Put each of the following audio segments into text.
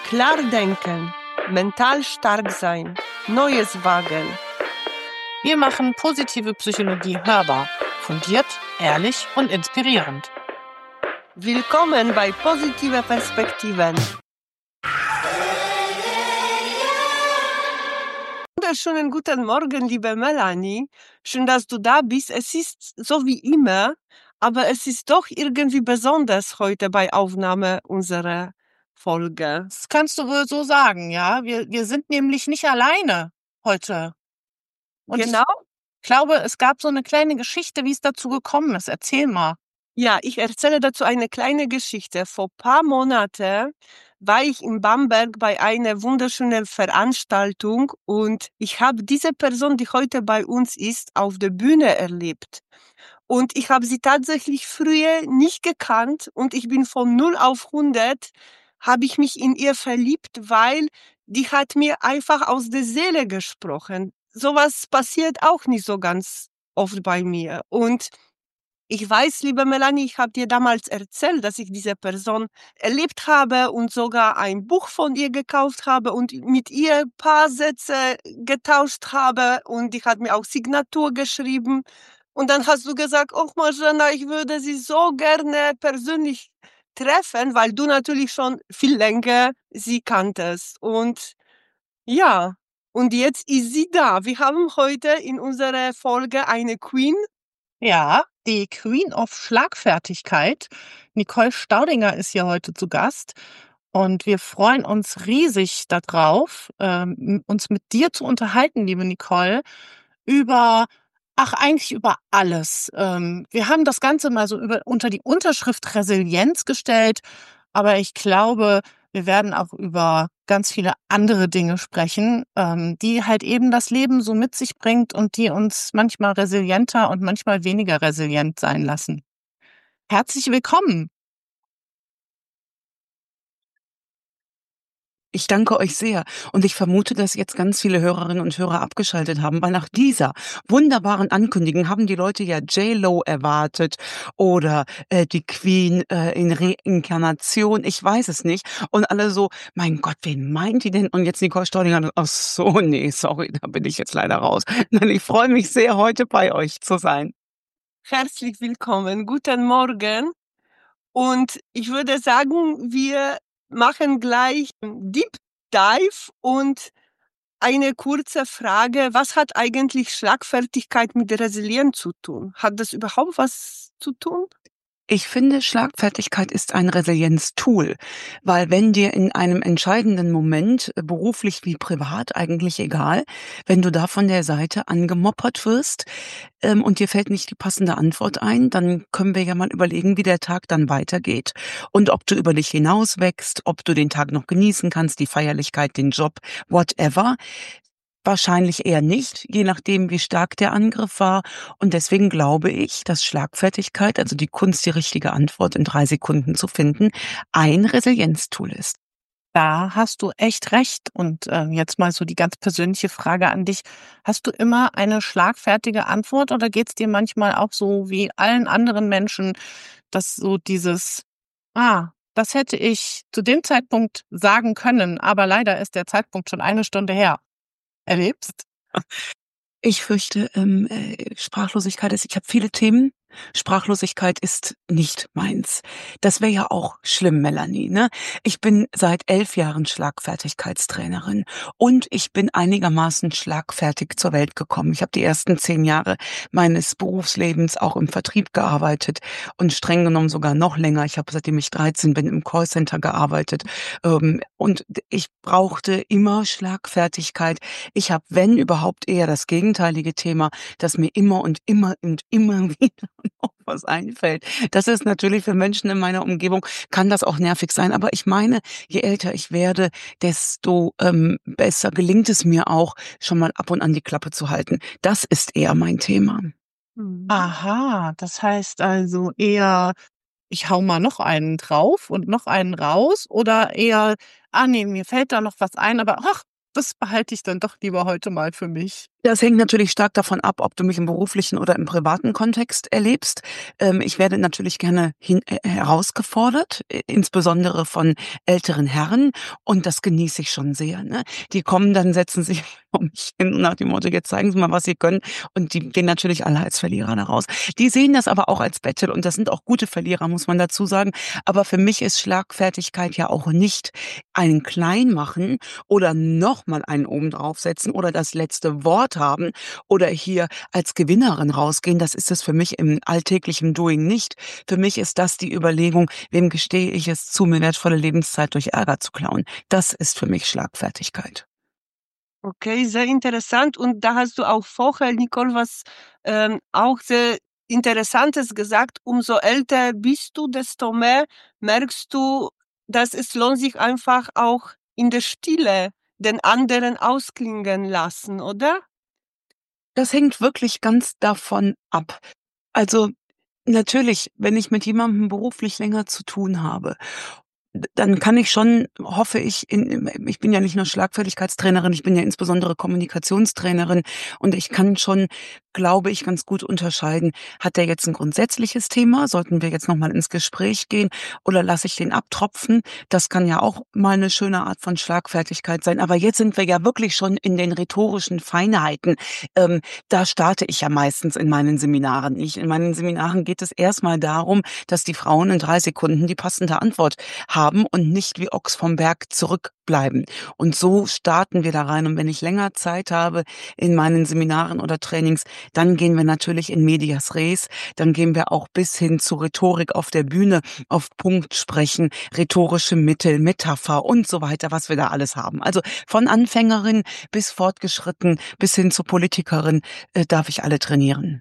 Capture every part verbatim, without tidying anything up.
Klar denken, mental stark sein, Neues wagen. Wir machen positive Psychologie hörbar, fundiert, ehrlich und inspirierend. Willkommen bei Positive Perspektiven. Wunderschönen guten Morgen, liebe Melanie. Schön, dass du da bist. Es ist so wie immer, aber es ist doch irgendwie besonders heute bei Aufnahme unserer Folge. Das kannst du wohl so sagen, ja. Wir, wir sind nämlich nicht alleine heute. Und Genau? ich glaube, es gab so eine kleine Geschichte, wie es dazu gekommen ist. Erzähl mal. Ja, ich erzähle dazu eine kleine Geschichte. Vor paar Monaten war ich in Bamberg bei einer wunderschönen Veranstaltung und ich habe diese Person, die heute bei uns ist, auf der Bühne erlebt. Und ich habe sie tatsächlich früher nicht gekannt und ich bin von null auf hundert, habe ich mich in ihr verliebt, weil die hat mir einfach aus der Seele gesprochen. Sowas passiert auch nicht so ganz oft bei mir. Und ich weiß, liebe Melanie, ich habe dir damals erzählt, dass ich diese Person erlebt habe und sogar ein Buch von ihr gekauft habe und mit ihr ein paar Sätze getauscht habe und die hat mir auch Signatur geschrieben. Und dann hast du gesagt, oh Marjana, ich würde sie so gerne persönlich treffen, weil du natürlich schon viel länger sie kanntest. Und ja, und jetzt ist sie da. Wir haben heute in unserer Folge eine Queen. Ja, die Queen of Schlagfertigkeit, Nicole Staudinger, ist hier heute zu Gast. Und wir freuen uns riesig darauf, ähm, uns mit dir zu unterhalten, liebe Nicole, über, ach, eigentlich über alles. Ähm, wir haben das Ganze mal so über, unter die Unterschrift Resilienz gestellt, aber ich glaube, wir werden auch über ganz viele andere Dinge sprechen, ähm, die halt eben das Leben so mit sich bringt und die uns manchmal resilienter und manchmal weniger resilient sein lassen. Herzlich willkommen. Ich danke euch sehr und ich vermute, dass jetzt ganz viele Hörerinnen und Hörer abgeschaltet haben, weil nach dieser wunderbaren Ankündigung haben die Leute ja J-Lo erwartet oder äh, die Queen äh, in Reinkarnation, ich weiß es nicht. Und alle so, mein Gott, wen meint die denn? Und jetzt Nicole Staudinger, ach so, nee, sorry, da bin ich jetzt leider raus. Nein, ich freue mich sehr, heute bei euch zu sein. Herzlich willkommen, guten Morgen. Und ich würde sagen, wir machen gleich Deep Dive und eine kurze Frage. Was hat eigentlich Schlagfertigkeit mit Resilienz zu tun? Hat das überhaupt was zu tun? Ich finde, Schlagfertigkeit ist ein Resilienztool, weil wenn dir in einem entscheidenden Moment, äh, beruflich wie privat, eigentlich egal, wenn du da von der Seite angemoppert wirst, ähm, und dir fällt nicht die passende Antwort ein, dann können wir ja mal überlegen, wie der Tag dann weitergeht und ob du über dich hinaus wächst, ob du den Tag noch genießen kannst, die Feierlichkeit, den Job, whatever. Wahrscheinlich eher nicht, je nachdem, wie stark der Angriff war. Und deswegen glaube ich, dass Schlagfertigkeit, also die Kunst, die richtige Antwort in drei Sekunden zu finden, ein Resilienztool ist. Da hast du echt recht. Und äh, jetzt mal so die ganz persönliche Frage an dich. Hast du immer eine schlagfertige Antwort oder geht es dir manchmal auch so wie allen anderen Menschen, dass so dieses, ah, das hätte ich zu dem Zeitpunkt sagen können, aber leider ist der Zeitpunkt schon eine Stunde her, erlebst? Ich fürchte, ähm, äh, Sprachlosigkeit ist, ich habe viele Themen. Sprachlosigkeit ist nicht meins. Das wäre ja auch schlimm, Melanie, ne? Ich bin seit elf Jahren Schlagfertigkeitstrainerin und ich bin einigermaßen schlagfertig zur Welt gekommen. Ich habe die ersten zehn Jahre meines Berufslebens auch im Vertrieb gearbeitet und streng genommen sogar noch länger. Ich habe, seitdem ich dreizehn bin, im Callcenter gearbeitet, ähm, und ich brauchte immer Schlagfertigkeit. Ich habe, wenn überhaupt, eher das gegenteilige Thema, dass mir immer und immer und immer wieder noch was einfällt. Das ist natürlich für Menschen in meiner Umgebung, kann das auch nervig sein. Aber ich meine, je älter ich werde, desto ähm, besser gelingt es mir auch, schon mal ab und an die Klappe zu halten. Das ist eher mein Thema. Mhm. Aha, das heißt also eher, ich hau mal noch einen drauf und noch einen raus oder eher, ah nee, mir fällt da noch was ein, aber ach, das behalte ich dann doch lieber heute mal für mich. Das hängt natürlich stark davon ab, ob du mich im beruflichen oder im privaten Kontext erlebst. Ähm, ich werde natürlich gerne hin äh, herausgefordert, äh, insbesondere von älteren Herren, und das genieße ich schon sehr, ne? Die kommen dann, setzen sich vor mich hin nach dem Motto: „Jetzt zeigen Sie mal, was Sie können." Und die gehen natürlich alle als Verlierer da raus. Die sehen das aber auch als Battle, und das sind auch gute Verlierer, muss man dazu sagen. Aber für mich ist Schlagfertigkeit ja auch nicht einen klein machen oder noch mal einen oben draufsetzen oder das letzte Wort haben oder hier als Gewinnerin rausgehen. Das ist es für mich im alltäglichen Doing nicht. Für mich ist das die Überlegung: Wem gestehe ich es zu, mir wertvolle Lebenszeit durch Ärger zu klauen? Das ist für mich Schlagfertigkeit. Okay, sehr interessant. Und da hast du auch vorher, Nicole, was ähm, auch sehr Interessantes gesagt. Umso älter bist du, desto mehr merkst du, dass es lohnt sich einfach auch in der Stille den anderen ausklingen lassen, oder? Das hängt wirklich ganz davon ab. Also, natürlich, wenn ich mit jemandem beruflich länger zu tun habe, D dann kann ich schon, hoffe ich, in im ich bin ja nicht nur Schlagfertigkeitstrainerin, ich bin ja insbesondere Kommunikationstrainerin, und ich kann schon, glaube ich, ganz gut unterscheiden: Hat der jetzt ein grundsätzliches Thema? Sollten wir jetzt noch mal ins Gespräch gehen, oder lasse ich den abtropfen? Das kann ja auch mal eine schöne Art von Schlagfertigkeit sein. Aber jetzt sind wir ja wirklich schon in den rhetorischen Feinheiten. Ähm, Da starte ich ja meistens in meinen Seminaren nicht. In meinen Seminaren geht es erst mal darum, dass die Frauen in drei Sekunden die passende Antwort haben und nicht wie Ochs vom Berg zurückbleiben. Und so starten wir da rein. Und wenn ich länger Zeit habe in meinen Seminaren oder Trainings, dann gehen wir natürlich in medias res. Dann gehen wir auch bis hin zu Rhetorik auf der Bühne, auf Punkt sprechen, rhetorische Mittel, Metapher und so weiter, was wir da alles haben. Also von Anfängerin bis fortgeschritten, bis hin zur Politikerin, äh, darf ich alle trainieren.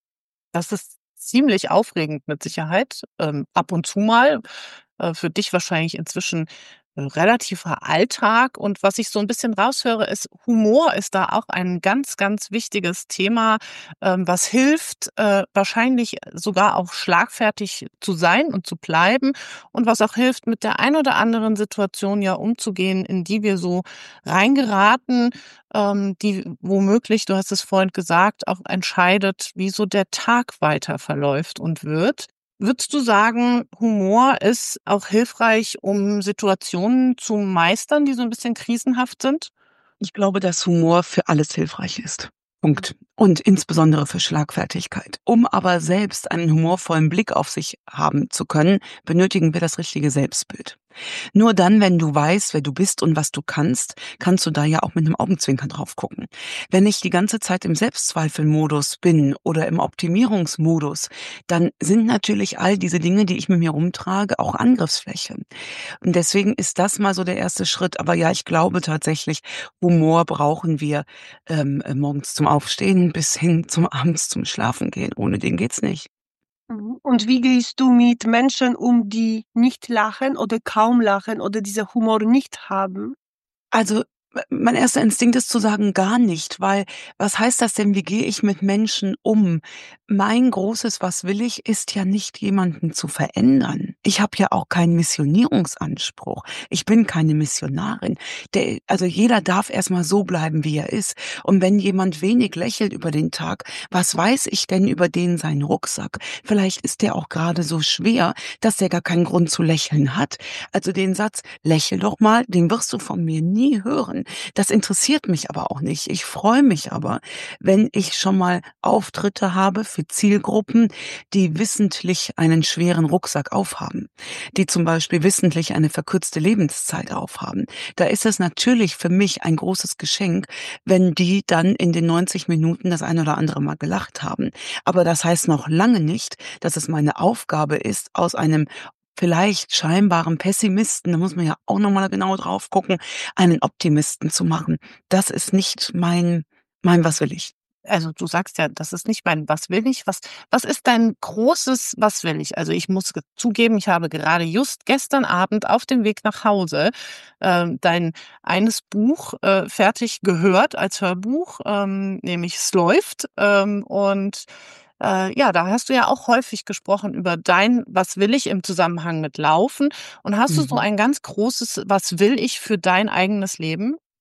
Das ist ziemlich aufregend mit Sicherheit, ähm, ab und zu mal. Äh, für dich wahrscheinlich inzwischen äh, relativer Alltag. Und was ich so ein bisschen raushöre, ist, Humor ist da auch ein ganz, ganz wichtiges Thema, ähm, was hilft, äh, wahrscheinlich sogar auch schlagfertig zu sein und zu bleiben und was auch hilft, mit der ein oder anderen Situation ja umzugehen, in die wir so reingeraten, ähm, die womöglich, du hast es vorhin gesagt, auch entscheidet, wie so der Tag weiter verläuft und wird. Würdest du sagen, Humor ist auch hilfreich, um Situationen zu meistern, die so ein bisschen krisenhaft sind? Ich glaube, dass Humor für alles hilfreich ist. Punkt. Und insbesondere für Schlagfertigkeit. Um aber selbst einen humorvollen Blick auf sich haben zu können, benötigen wir das richtige Selbstbild. Nur dann, wenn du weißt, wer du bist und was du kannst, kannst du da ja auch mit einem Augenzwinkern drauf gucken. Wenn ich die ganze Zeit im Selbstzweifelmodus bin oder im Optimierungsmodus, dann sind natürlich all diese Dinge, die ich mit mir rumtrage, auch Angriffsfläche. Und deswegen ist das mal so der erste Schritt. Aber ja, ich glaube tatsächlich, Humor brauchen wir, ähm, äh, morgens zum Aufstehen bis hin zum abends zum Schlafengehen. Ohne den geht's nicht. Mhm. Und wie gehst du mit Menschen um, die nicht lachen oder kaum lachen oder diesen Humor nicht haben? Also, m mein erster Instinkt ist zu sagen: „Gar nicht", weil was heißt das denn? Wie gehe ich mit Menschen um? Mein großes „Was will ich" ist ja nicht, jemanden zu verändern. Ich habe ja auch keinen Missionierungsanspruch. Ich bin keine Missionarin. Der also, jeder darf erst mal so bleiben, wie er ist. Und wenn jemand wenig lächelt über den Tag, was weiß ich denn über den seinen Rucksack? Vielleicht ist der auch grade so schwer, dass der gar keinen Grund zu lächeln hat. Also, den Satz: „Lächel doch mal", den wirst du von mir nie hören. Das interessiert mich aber auch nicht. Ich freue mich aber, wenn ich schon mal Auftritte habe für Zielgruppen, die wissentlich einen schweren Rucksack aufhaben, die zum Beispiel wissentlich eine verkürzte Lebenszeit aufhaben. Da ist es natürlich für mich ein großes Geschenk, wenn die dann in den neunzig Minuten das ein oder andere Mal gelacht haben. Aber das heißt noch lange nicht, dass es meine Aufgabe ist, aus einem vielleicht scheinbaren Pessimisten, da muss man ja auch noch mal genau drauf gucken, einen Optimisten zu machen. Das ist nicht mein mein „Was will ich?" Also, du sagst ja, das ist nicht mein „Was will ich?“ Was was ist dein großes „Was will ich?“ Also, ich muss ge zugeben, ich habe gerade just gestern Abend auf dem Weg nach Hause, ähm, dein eines Buch, äh, fertig gehört als Hörbuch, ähm, nämlich „Es läuft“, ähm, und, äh, ja, da hast du ja auch häufig gesprochen über dein „Was will ich“ im Zusammenhang mit Laufen. Und hast du so Mhm. ein ganz großes „Was will ich“ für dein eigenes Leben?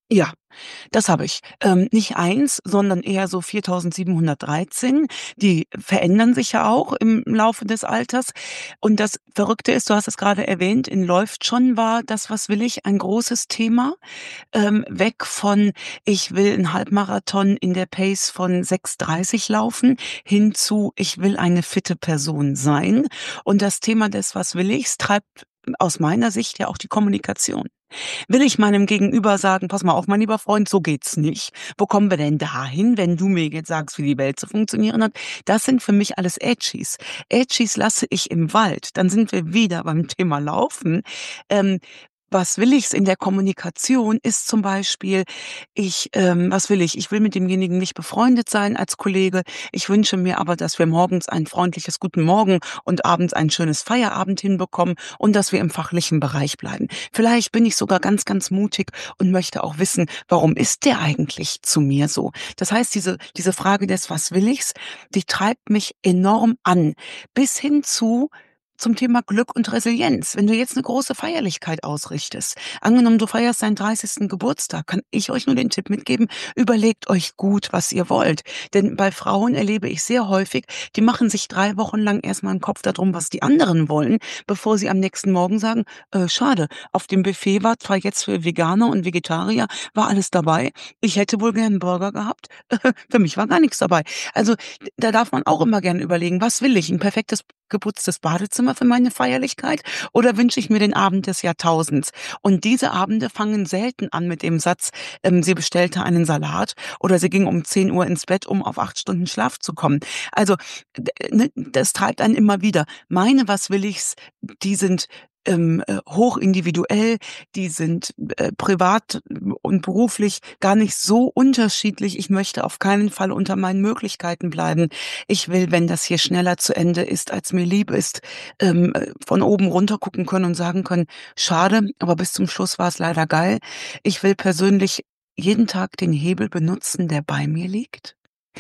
Ja, das habe ich. Ähm, nicht eins, sondern eher so viertausendsiebenhundertdreizehn. Die verändern sich ja auch im Laufe des Alters. Und das Verrückte ist, du hast es gerade erwähnt, in "Läuft schon" war das „Was will ich" ein großes Thema. Ähm, weg von: „Ich will 'n Halbmarathon in der Pace von sechs dreißig laufen", hin zu: „Ich will eine fitte Person sein." Und das Thema des „Was will ichs" treibt aus meiner Sicht ja auch die Kommunikation. Will ich meinem Gegenüber sagen: „Pass mal auf, mein lieber Freund, so geht's nicht. Wo kommen wir denn dahin, wenn du mir jetzt sagst, wie die Welt zu funktionieren hat?" Das sind für mich alles Ätschis. Ätschis lasse ich im Wald. Dann sind wir wieder beim Thema Laufen. Ähm, was will ichs in der Kommunikation ist zum Beispiel, ich ähm, was will ich? Ich will mit demjenigen nicht befreundet sein als Kollege. Ich wünsche mir aber, dass wir morgens ein freundliches Guten Morgen und abends ein schönes Feierabend hinbekommen und dass wir im fachlichen Bereich bleiben. Vielleicht bin ich sogar ganz, ganz mutig und möchte auch wissen, warum ist der eigentlich zu mir so? Das heißt, diese diese Frage des „Was will ichs", die treibt mich enorm an, bis hin zu zum Thema Glück und Resilienz. Wenn du jetzt 'ne große Feierlichkeit ausrichtest, angenommen, du feierst deinen dreißigsten Geburtstag, kann ich euch nur den Tipp mitgeben: Überlegt euch gut, was ihr wollt. Denn bei Frauen erlebe ich sehr häufig, die machen sich drei Wochen lang erst mal 'n Kopf da drum, was die anderen wollen, bevor sie am nächsten Morgen sagen: „Äh, schade, auf dem Buffet war zwar jetzt für Veganer und Vegetarier war alles dabei. Ich hätte wohl gern 'n Burger gehabt. Für mich war gar nix dabei." Also, d da darf man auch immer gern überlegen: „Was will ich? 'N perfektes geputztes Badezimmer für meine Feierlichkeit oder wünsche ich mir den Abend des Jahrtausends?" Und diese Abende fangen selten an mit dem Satz, ähm, sie bestellte einen Salat oder sie ging um zehn Uhr ins Bett, um auf acht Stunden Schlaf zu kommen. Also, d ne, das treibt einen immer wieder. Meine „Was will ichs", die sind, ähm, äh, hochindividuell, die sind, äh, privat und beruflich gar nicht so unterschiedlich. Ich möchte auf keinen Fall unter meinen Möglichkeiten bleiben. Ich will, wenn das hier schneller zu Ende ist, als mir lieb ist, ähm, äh, von oben runter gucken können und sagen können: „Schade, aber bis zum Schluss war's leider geil." Ich will persönlich jeden Tag den Hebel benutzen, der bei mir liegt.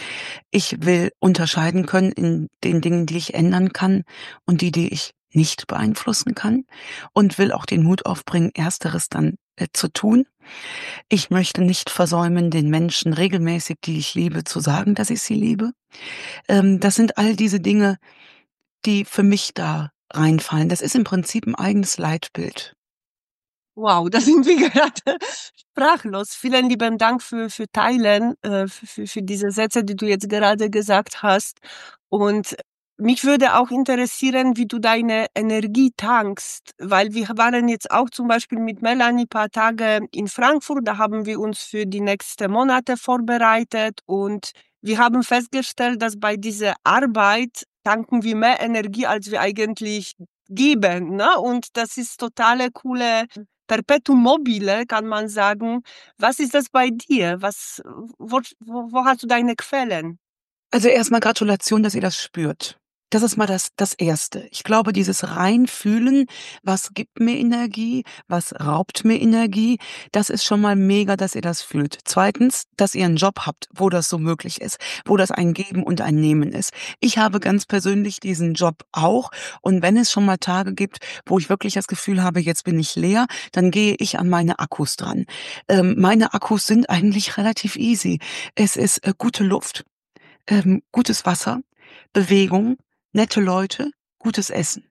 Ich will unterscheiden können in den Dingen, die ich ändern kann und die, die ich nicht beeinflussen kann und will auch den Mut aufbringen, Ersteres dann, äh, zu tun. Ich möchte nicht versäumen, den Menschen regelmäßig, die ich liebe, zu sagen, dass ich sie liebe. Ähm, das sind all diese Dinge, die für mich da reinfallen. Das ist im Prinzip 'n eigenes Leitbild. Wow, da sind wir gerade sprachlos. Vielen lieben Dank für für Teilen, äh, für für für diese Sätze, die du jetzt gerade gesagt hast. Und mich würde auch interessieren, wie du deine Energie tankst, weil wir waren jetzt auch zum Beispiel mit Melanie paar Tage in Frankfurt, da haben wir uns für die nächsten Monate vorbereitet und wir haben festgestellt, dass bei dieser Arbeit tanken wir mehr Energie, als wir eigentlich geben, ne? Und das ist totale coole Perpetuum mobile, kann man sagen. Was ist das bei dir? Was wo wo wo hast du deine Quellen? Also, erst mal Gratulation, dass ihr das spürt. Das ist mal das das Erste. Ich glaube, dieses Reinfühlen, was gibt mir Energie, was raubt mir Energie, das ist schon mal mega, dass ihr das fühlt. Zweitens, dass ihr 'n Job habt, wo das so möglich ist, wo das ein Geben und ein Nehmen ist. Ich habe ganz persönlich diesen Job auch und wenn es schon mal Tage gibt, wo ich wirklich das Gefühl habe, jetzt bin ich leer, dann gehe ich an meine Akkus dran. Ähm, meine Akkus sind eigentlich relativ easy. Es ist, äh, gute Luft, ähm, gutes Wasser, Bewegung, nette Leute, gutes Essen.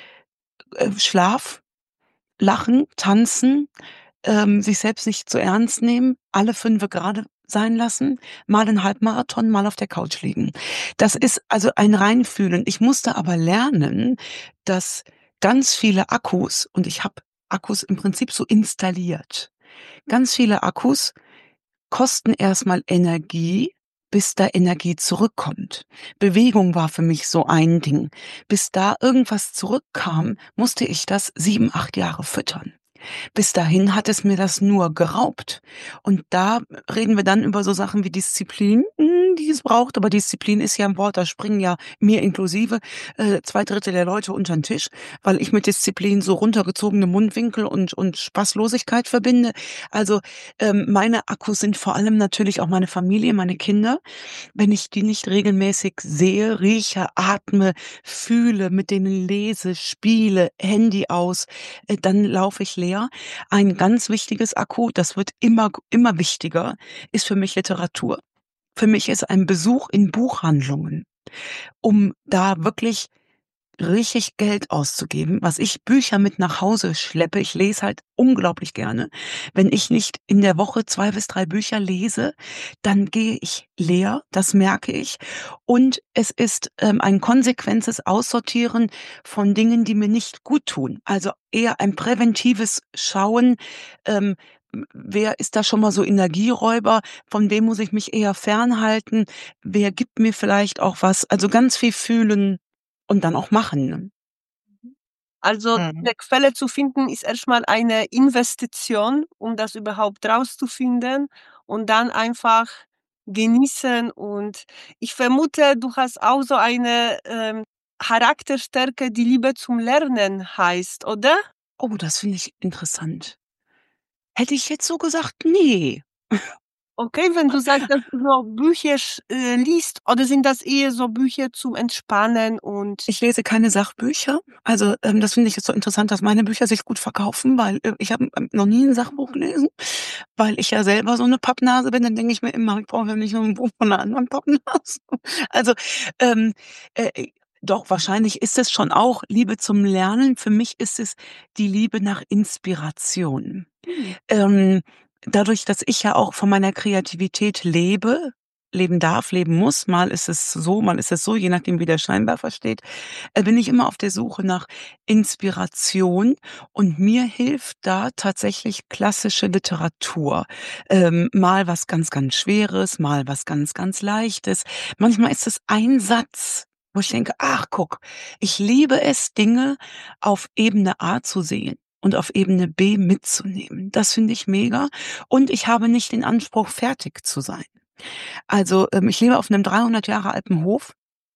Äh, Schlaf, Lachen, Tanzen, ähm, sich selbst nicht zu ernst nehmen, alle fünfe gerade sein lassen, mal 'n Halbmarathon, mal auf der Couch liegen. Das ist also ein Reinfühlen. Ich musste aber lernen, dass ganz viele Akkus und ich habe Akkus im Prinzip so installiert. Ganz viele Akkus kosten erst mal Energie, bis da Energie zurückkommt. Bewegung war für mich so ein Ding. Bis da irgendwas zurückkam, musste ich das sieben, acht Jahre füttern. Bis dahin hat es mir das nur geraubt. Und da reden wir dann über so Sachen wie Disziplin, hm, die es braucht, aber Disziplin ist ja 'n Wort, da springen ja, mir inklusive, äh, zwei Drittel der Leute untern Tisch, weil ich mit Disziplin so runtergezogene Mundwinkel und und Spaßlosigkeit verbinde. Also, ähm, meine Akkus sind vor allem natürlich auch meine Familie, meine Kinder. Wenn ich die nicht regelmäßig sehe, rieche, atme, fühle, mit denen lese, spiele, Handy aus, äh, dann laufe ich leer. leer. Ein ganz wichtiges Akku, das wird immer immer wichtiger, ist für mich Literatur. Für mich ist ein Besuch in Buchhandlungen, um da wirklich richtig Geld auszugeben, was ich Bücher mit nach Hause schleppe. Ich lese halt unglaublich gerne. Wenn ich nicht in der Woche zwei bis drei Bücher lese, dann gehe ich leer, das merke ich. Und es ist, ähm, ein konsequentes Aussortieren von Dingen, die mir nicht guttun. Also eher ein präventives Schauen, ähm, m wer ist da schon mal so Energieräuber, von dem muss ich mich eher fernhalten? Wer gibt mir vielleicht auch was? Also ganz viel fühlen und dann auch machen, ne? Also, Mhm. eine Quelle zu finden, ist erst mal eine Investition, um das überhaupt rauszufinden und dann einfach genießen. Und ich vermute, du hast auch so eine, ähm, Charakterstärke, die Liebe zum Lernen heißt, oder? Oh, das finde ich interessant. Hätte ich jetzt so gesagt, ne. Okay, wenn du sagst, dass du so Bücher sch äh, liest, oder sind das eher so Bücher zum Entspannen und Ich lese keine Sachbücher. Also, ähm, das finde ich jetzt so interessant, dass meine Bücher sich gut verkaufen, weil, äh, ich habe, ähm, noch nie 'n Sachbuch gelesen, weil ich ja selber so 'ne Pappnase bin. Dann denke ich mir immer: „Ich brauche ja nicht noch 'n Buch von 'ner anderen Pappnase." Also, ähm, äh, doch, wahrscheinlich ist es schon auch Liebe zum Lernen. Für mich ist es die Liebe nach Inspiration. hm, Ähm, dadurch, dass ich ja auch von meiner Kreativität lebe leben darf, leben muss, mal ist es so, mal ist es so, je nachdem, wie der Scheinwerfer steht, äh, bin ich immer auf der Suche nach Inspiration und mir hilft da tatsächlich klassische Literatur. Ähm, mal was ganz, ganz Schweres, mal was ganz, ganz Leichtes. Manchmal ist es ein Satz, wo ich denke: „Ach, guck, ich liebe es, Dinge auf Ebene A zu sehen und auf Ebene B mitzunehmen." Das finde ich mega und ich habe nicht den Anspruch, fertig zu sein. Also, ähm, ich lebe auf 'nem dreihundert Jahre alten Hof.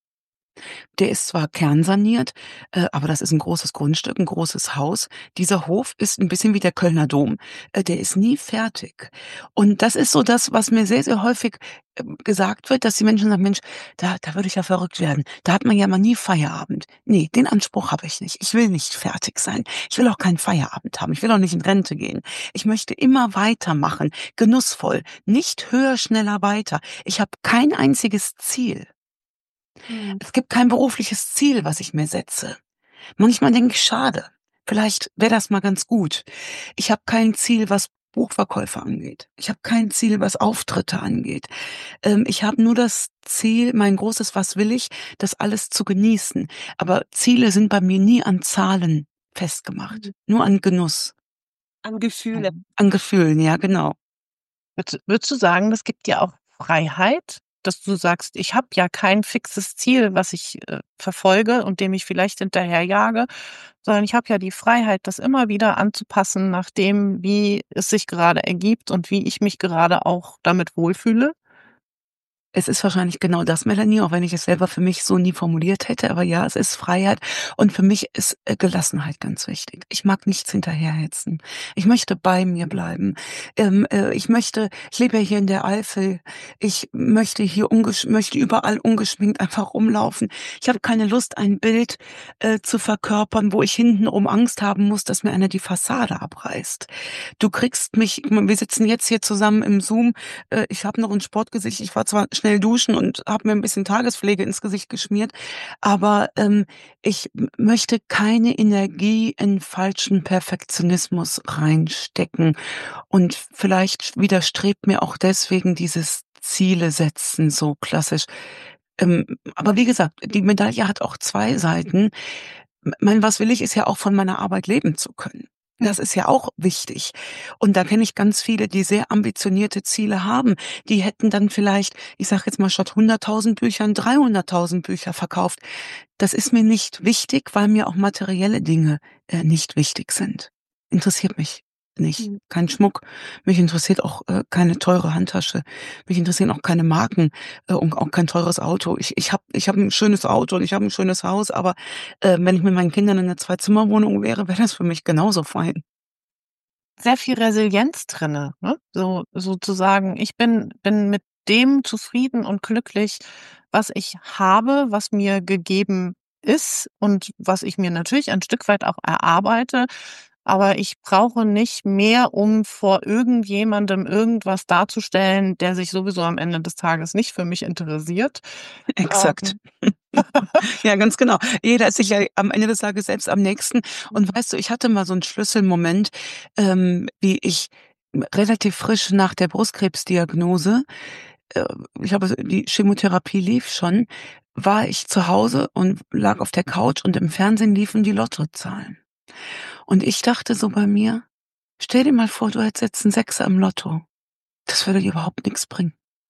Der ist zwar kernsaniert, äh, aber das ist 'n großes Grundstück, 'n großes Haus. Dieser Hof ist 'n bisschen wie der Kölner Dom. Äh, der ist nie fertig. Und das ist so das, was mir sehr, sehr häufig, ähm, gesagt wird, dass die Menschen sagen: „Mensch, da da würde ich ja verrückt werden. Da hat man ja mal nie Feierabend." Ne, den Anspruch habe ich nicht. Ich will nicht fertig sein. Ich will auch keinen Feierabend haben. Ich will auch nicht in Rente gehen. Ich möchte immer weitermachen, genussvoll, nicht höher, schneller, weiter. Ich habe kein einziges Ziel. mhm. Es gibt kein berufliches Ziel, was ich mir setze. Manchmal denke ich: „Schade, vielleicht wäre das mal ganz gut." Ich habe kein Ziel, was Buchverkäufe angeht. Ich habe kein Ziel, was Auftritte angeht. Ähm, ich habe nur das Ziel, mein großes „Was will ich?", das alles zu genießen. Aber Ziele sind bei mir nie an Zahlen festgemacht, Mhm. nur an Genuss, An Gefühle. Mhm. an Gefühlen, ja, genau. Würdest würdest du sagen, das gibt dir auch Freiheit, dass du sagst: „Ich habe ja kein fixes Ziel, was ich, äh, verfolge und dem ich vielleicht hinterherjage, sondern ich habe ja die Freiheit, das immer wieder anzupassen nach dem, wie es sich gerade ergibt und wie ich mich gerade auch damit wohlfühle?" Es ist wahrscheinlich genau das, Melanie, auch wenn ich es selber für mich so nie formuliert hätte. Aber ja, es ist Freiheit und für mich ist, äh, Gelassenheit ganz wichtig. Ich mag nichts hinterherhetzen. Ich möchte bei mir bleiben. Ähm, äh, ich möchte ich lebe ja hier in der Eifel. Ich möchte hier ungesch möchte überall ungeschminkt einfach rumlaufen. Ich habe keine Lust, ein Bild, äh, zu verkörpern, wo ich hintenrum Angst haben muss, dass mir einer die Fassade abreißt. Du kriegst mich wir sitzen jetzt hier zusammen im Zoom. Äh, ich habe noch 'n Sportgesicht. Ich war zwar schnell duschen und habe mir 'n bisschen Tagespflege ins Gesicht geschmiert, aber, ähm, ich m möchte keine Energie in falschen Perfektionismus reinstecken und vielleicht widerstrebt mir auch deswegen dieses Ziele setzen so klassisch. Ähm, aber wie gesagt, die Medaille hat auch zwei Seiten. M mein was will ich, ist ja auch von meiner Arbeit leben zu können. Das ist ja auch wichtig. Und da kenne ich ganz viele, die sehr ambitionierte Ziele haben. Die hätten dann vielleicht, ich sage jetzt mal, statt hunderttausend Büchern dreihunderttausend Bücher verkauft. Das ist mir nicht wichtig, weil mir auch materielle Dinge, äh, nicht wichtig sind. Interessiert mich nicht. Mhm. Kein Schmuck. Mich interessiert auch, äh, keine teure Handtasche. Mich interessieren auch keine Marken, äh, und auch kein teures Auto. Ich ich habe ich habe 'n schönes Auto und ich habe 'n schönes Haus, aber, äh, wenn ich mit meinen Kindern in 'ner Zwei-Zimmer-Wohnung wäre, wäre das für mich genauso fein. Sehr viel Resilienz drinne, ne? So sozusagen, ich bin bin mit dem zufrieden und glücklich, was ich habe, was mir gegeben ist und was ich mir natürlich ein Stück weit auch erarbeite. aber ich brauche nicht mehr, um vor irgendjemandem irgendwas darzustellen, der sich sowieso am Ende des Tages nicht für mich interessiert. Exakt. Ähm, Ja, ganz genau. Jeder ist sich ja am Ende des Tages selbst am nächsten. Und weißt du, ich hatte mal so 'n Schlüsselmoment, ähm, wie ich relativ frisch nach der Brustkrebsdiagnose, äh, ich glaube, die Chemotherapie lief schon, war ich zu Hause und lag auf der Couch und im Fernsehen liefen die Lottozahlen. Und ich dachte so bei mir: „Stell dir mal vor, du hättest jetzt 'n Sechser im Lotto. Das würde dir überhaupt nix bringen."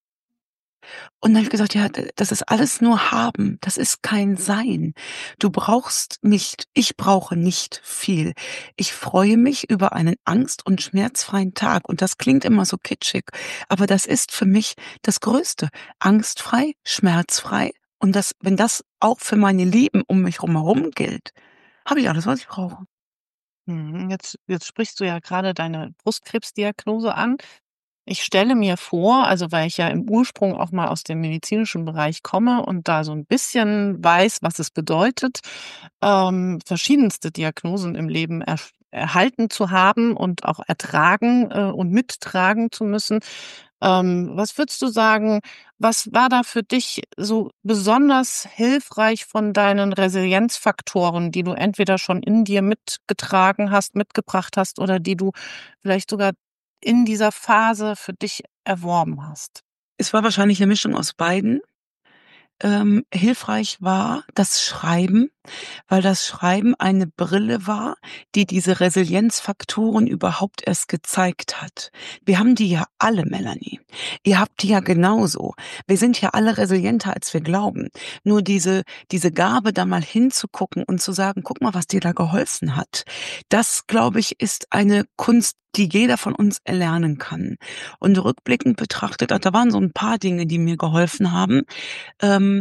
Und dann habe ich gesagt: „Ja, d das ist alles nur Haben, das ist kein Sein. Du brauchst nicht ich brauche nicht viel. Ich freue mich über einen angst und schmerzfreien Tag." Und das klingt immer so kitschig, aber das ist für mich das Größte. Angstfrei, schmerzfrei und das wenn das auch für meine Lieben um mich rum herum gilt, habe ich alles, was ich brauche. Mhm, jetzt jetzt sprichst du ja gerade deine Brustkrebsdiagnose an. Ich stelle mir vor, also, weil ich ja im Ursprung auch mal aus dem medizinischen Bereich komme und da so ein bisschen weiß, was es bedeutet, ähm, verschiedenste Diagnosen im Leben erf erhalten zu haben und auch ertragen, äh, und mittragen zu müssen. Ähm, was würdest du sagen, was war da für dich so besonders hilfreich von deinen Resilienzfaktoren, die du entweder schon in dir mitgetragen hast, mitgebracht hast oder die du vielleicht sogar in dieser Phase für dich erworben hast? Es war wahrscheinlich 'ne Mischung aus beiden. Ähm, hilfreich war das Schreiben, weil das Schreiben eine Brille war, die diese Resilienzfaktoren überhaupt erst gezeigt hat. Wir haben die ja alle, Melanie. Ihr habt die ja genauso. Wir sind ja alle resilienter, als wir glauben. Nur diese diese Gabe, da mal hinzugucken und zu sagen: „Guck mal, was dir da geholfen hat." Das, glaube ich, ist eine Kunst, die jeder von uns erlernen kann. Und rückblickend betrachtet, da waren so ein paar Dinge, die mir geholfen haben. Ähm,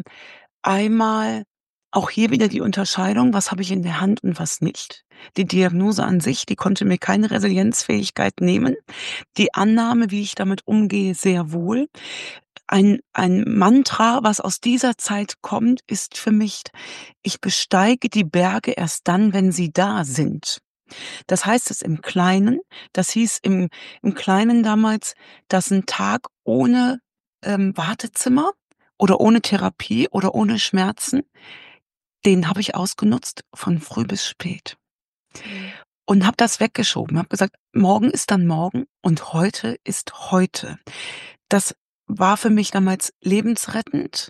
einmal auch hier wieder die Unterscheidung, was habe ich in der Hand und was nicht. Die Diagnose an sich, die konnte mir keine Resilienzfähigkeit nehmen. Die Annahme, wie ich damit umgehe, sehr wohl. Ein ein Mantra, was aus dieser Zeit kommt, ist für mich: „Ich besteige die Berge erst dann, wenn sie da sind." Das heißt es im Kleinen. Das hieß im im Kleinen damals, dass 'n Tag ohne, ähm, Wartezimmer oder ohne Therapie oder ohne Schmerzen, den habe ich ausgenutzt von früh bis spät Mhm. und habe das weggeschoben, habe gesagt: „Morgen ist dann morgen und heute ist heute." Das war für mich damals lebensrettend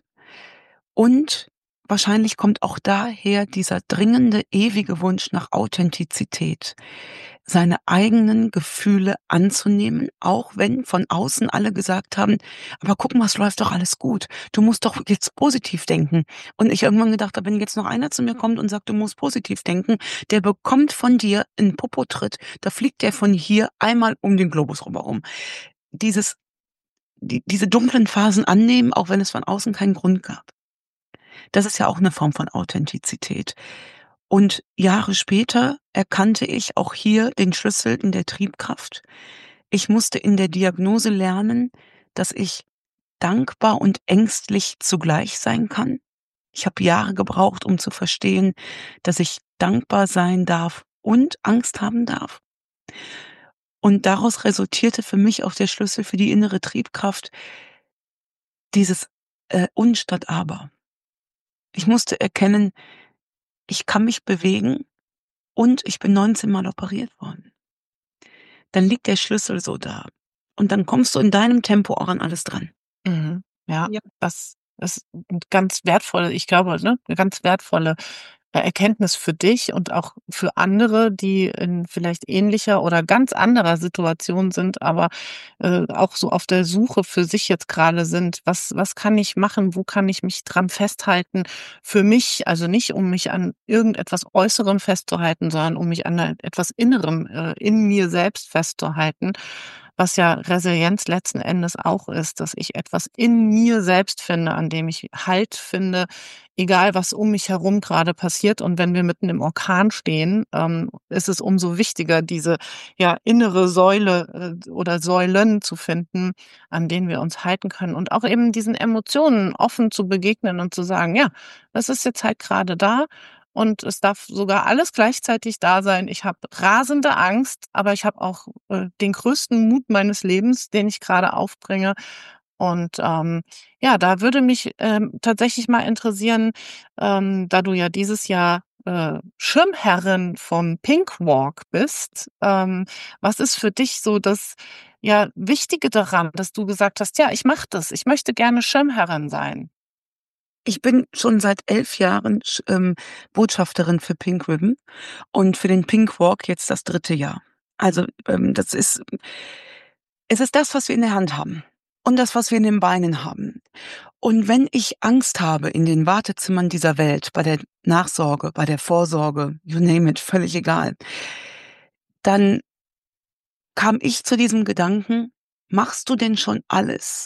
und wahrscheinlich kommt auch daher dieser dringende, ewige Wunsch nach Authentizität, seine eigenen Gefühle anzunehmen, auch wenn von außen alle gesagt haben: „Aber guck mal, es läuft doch alles gut. Du musst doch jetzt positiv denken." Und ich irgendwann gedacht habe, wenn jetzt noch einer zu mir kommt und sagt: „Du musst positiv denken", der bekommt von dir 'n Popotritt, da fliegt der von hier einmal um den Globus rum herum. Dieses die diese dunklen Phasen annehmen, auch wenn es von außen keinen Grund gab. Das ist ja auch 'ne Form von Authentizität. Und Jahre später erkannte ich auch hier den Schlüssel in der Triebkraft. Ich musste in der Diagnose lernen, dass ich dankbar und ängstlich zugleich sein kann. Ich habe Jahre gebraucht, um zu verstehen, dass ich dankbar sein darf und Angst haben darf. Und daraus resultierte für mich auch der Schlüssel für die innere Triebkraft, dieses, äh, „Und statt Aber." Ich musste erkennen, ich kann mich bewegen und ich bin neunzehn Mal operiert worden. Dann liegt der Schlüssel so da. Und dann kommst du in deinem Tempo auch an alles dran. Mhm. Ja, Ja. das ist 'n ganz wertvolle ich glaube, ne, 'ne ganz wertvolle, äh, Erkenntnis für dich und auch für andere, die in vielleicht ähnlicher oder ganz anderer Situation sind, aber, äh, auch so auf der Suche für sich jetzt grade sind. Was was kann ich machen? Wo kann ich mich dran festhalten für mich? Also, nicht, um mich an irgendetwas Äußerem festzuhalten, sondern um mich an ei etwas Innerem, äh, in mir selbst festzuhalten, was ja Resilienz letzten Endes auch ist, dass ich etwas in mir selbst finde, an dem ich Halt finde, egal was um mich herum grade passiert. Und wenn wir mitten im Orkan stehen, ähm, ist es umso wichtiger, diese, ja, innere Säule, äh, oder Säulen zu finden, an denen wir uns halten können und auch eben diesen Emotionen offen zu begegnen und zu sagen: „Ja, das ist jetzt halt grade da, und es darf sogar alles gleichzeitig da sein. Ich habe rasende Angst, aber ich habe auch äh, den größten Mut meines Lebens, den ich gerade aufbringe. Und ähm, ja, da würde mich ähm, tatsächlich mal interessieren, ähm, da du ja dieses Jahr äh, Schirmherrin vom Pink Walk bist, ähm, was ist für dich so das ja Wichtige daran, dass du gesagt hast, ja, ich mache das, ich möchte gerne Schirmherrin sein? Ich bin schon seit elf Jahren sch ähm, Botschafterin für Pink Ribbon und für den Pink Walk jetzt das dritte Jahr. Also, ähm, das ist es ist das, was wir in der Hand haben und das, was wir in den Beinen haben. Und wenn ich Angst habe in den Wartezimmern dieser Welt, bei der Nachsorge, bei der Vorsorge, you name it, völlig egal, dann kam ich zu diesem Gedanken: „Machst du denn schon alles,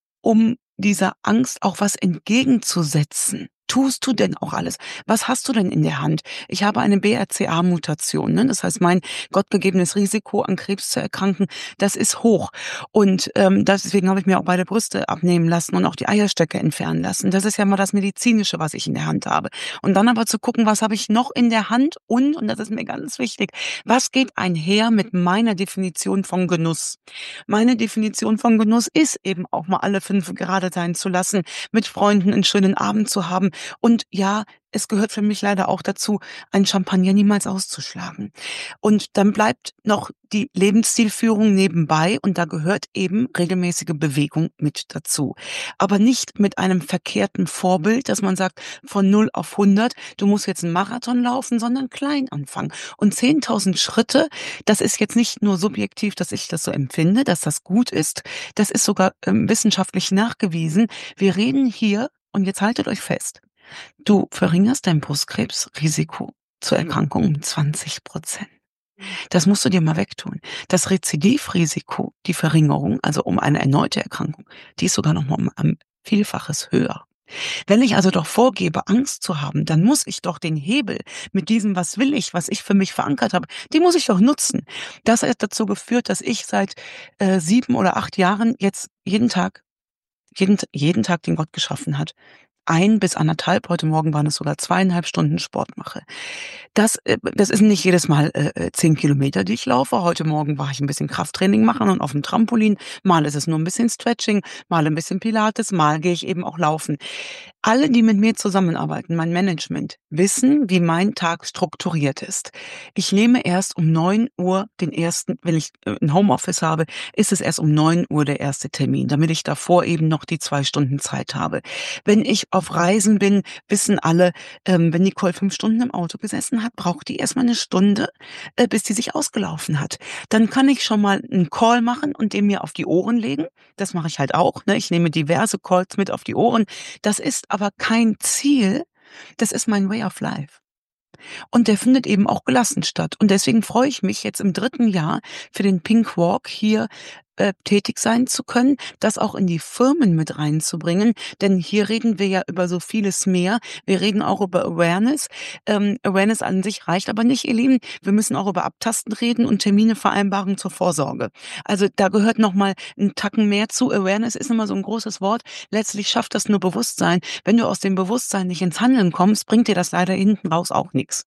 um dieser Angst auch was entgegenzusetzen? Tust du denn auch alles? Was hast du denn in der Hand?“ Ich habe eine B R C A-Mutation, ne? Das heißt, mein gottgegebenes Risiko, an Krebs zu erkranken, das ist hoch. Und, ähm, deswegen habe ich mir auch beide Brüste abnehmen lassen und auch die Eierstöcke entfernen lassen. Das ist ja mal das Medizinische, was ich in der Hand habe. Und dann aber zu gucken, was habe ich noch in der Hand und, und das ist mir ganz wichtig, was geht einher mit meiner Definition von Genuss? Meine Definition von Genuss ist eben auch mal alle fünf gerade sein zu lassen, mit Freunden einen schönen Abend zu haben. Und ja, es gehört für mich leider auch dazu, ein Champagner niemals auszuschlagen. Und dann bleibt noch die Lebensstilführung nebenbei und da gehört eben regelmäßige Bewegung mit dazu. Aber nicht mit einem verkehrten Vorbild, dass man sagt, von null auf hundert, du musst jetzt einen Marathon laufen, sondern klein anfangen. Und zehntausend Schritte, das ist jetzt nicht nur subjektiv, dass ich das so empfinde, dass das gut ist. Das ist sogar ähm, wissenschaftlich nachgewiesen. Wir reden hier, und jetzt haltet euch fest, du verringerst dein Brustkrebsrisiko zur Erkrankung um zwanzig Prozent. Das musst du dir mal wegtun. Das Rezidivrisiko, die Verringerung, also um eine erneute Erkrankung, die ist sogar noch mal um ein Vielfaches höher. Wenn ich also doch vorgebe, Angst zu haben, dann muss ich doch den Hebel mit diesem „Was will ich“, was ich für mich verankert habe, den muss ich doch nutzen. Das hat dazu geführt, dass ich seit, äh, sieben oder acht Jahren jetzt jeden Tag jeden jeden Tag, den Gott geschaffen hat, ein bis anderthalb, heute Morgen waren es sogar zweieinhalb Stunden Sport mache. Das äh, das ist nicht jedes Mal, äh, äh, zehn Kilometer, die ich laufe. Heute Morgen war ich ein bisschen Krafttraining machen und auf'm Trampolin. Mal ist es nur ein bisschen Stretching, mal ein bisschen Pilates, mal gehe ich eben auch laufen. Alle, die mit mir zusammenarbeiten, mein Management, wissen, wie mein Tag strukturiert ist. Ich nehme erst um neun Uhr den ersten, wenn ich, äh, 'n Homeoffice habe, ist es erst um neun Uhr der erste Termin, damit ich davor eben noch die zwei Stunden Zeit habe. Wenn ich auf Reisen bin, wissen alle, ähm, wenn Nicole fünf Stunden im Auto gesessen hat, braucht die erst mal 'ne Stunde, äh, bis die sich ausgelaufen hat. Dann kann ich schon mal 'n Call machen und den mir auf die Ohren legen. Das mache ich halt auch, ne? Ich nehme diverse Calls mit auf die Ohren. Das ist aber kein Ziel, das ist mein Way of Life. Und der findet eben auch gelassen statt. Und deswegen freue ich mich jetzt im dritten Jahr für den Pink Walk hier äh, tätig sein zu können, das auch in die Firmen mit reinzubringen. Denn hier reden wir ja über so vieles mehr. Wir reden auch über Awareness. Ähm, Awareness an sich reicht aber nicht, ihr Lieben. Wir müssen auch über Abtasten reden und Termine vereinbaren zur Vorsorge. Also da gehört noch mal 'n Tacken mehr zu. Awareness ist immer so ein großes Wort. Letztlich schafft das nur Bewusstsein. Wenn du aus dem Bewusstsein nicht ins Handeln kommst, bringt dir das leider hinten raus auch nichts.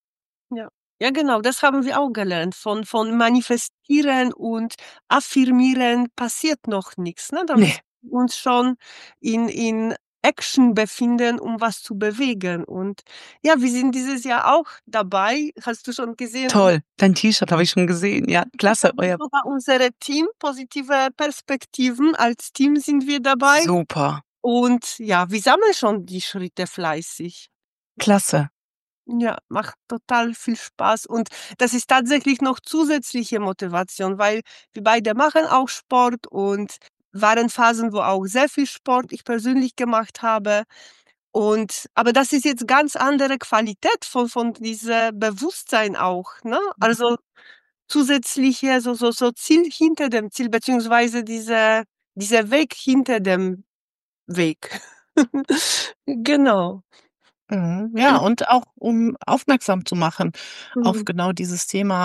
Ja. Ja, genau, das haben wir auch gelernt. Von von Manifestieren und Affirmieren passiert noch nichts, ne? Da Ne, müssen wir uns schon in in Action befinden, um was zu bewegen. Und ja, wir sind dieses Jahr auch dabei. Hast du schon gesehen, toll. Dein T-Shirt habe ich schon gesehen. Ja, wir klasse, haben euer sogar unsere Team positive Perspektiven. Als Team sind wir dabei super, und ja, wir sammeln schon die Schritte fleißig. klasse. Ja, macht total viel Spaß und das ist tatsächlich noch zusätzliche Motivation, weil wir beide machen auch Sport und waren Phasen, wo auch sehr viel Sport ich persönlich gemacht habe. Und aber das ist jetzt ganz andere Qualität von von dieser Bewusstsein auch, ne? Also, zusätzliche so so so Ziel hinter dem Ziel, beziehungsweise diese dieser Weg hinter dem Weg. Genau. Mhm. Ja, und auch um aufmerksam zu machen auf Mhm. genau dieses Thema,